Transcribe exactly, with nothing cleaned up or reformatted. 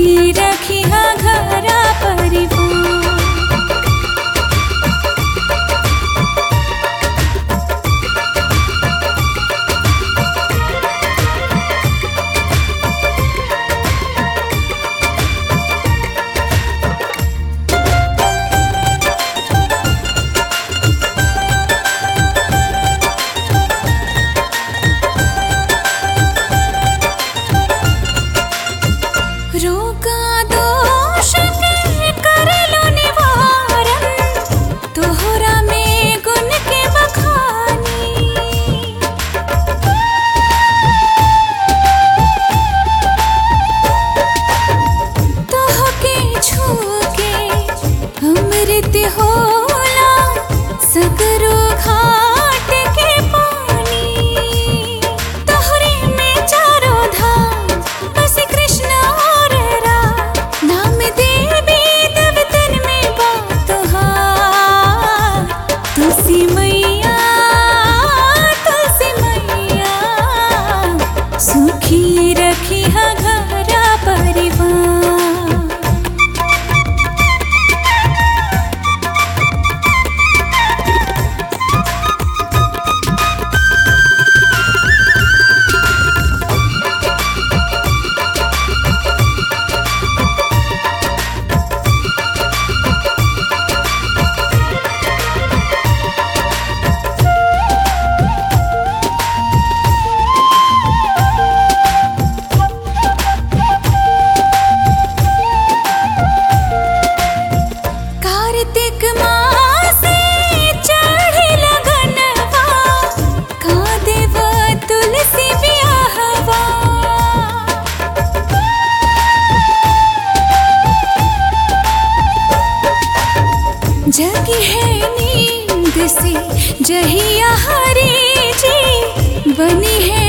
सुखी रखिया घरा परिवार। रोगा दोष के करलो निवारण, तोहरा में गुण के बखानी। तोहके छू के अमृत होला सगरो घाट के पानी। तोहरे में चारों धाम बस कृष्ण और राम, नाम देवी देवतन में बा तोहार। तुलसी मैया तुलसी मैया, सुखी रखिया घरा परिवार। कार्तिक मासे चढ़ी लगनवा, का देव तुलसी बियाहवा। जगी है नींद से जहिया हरी जी, बनी है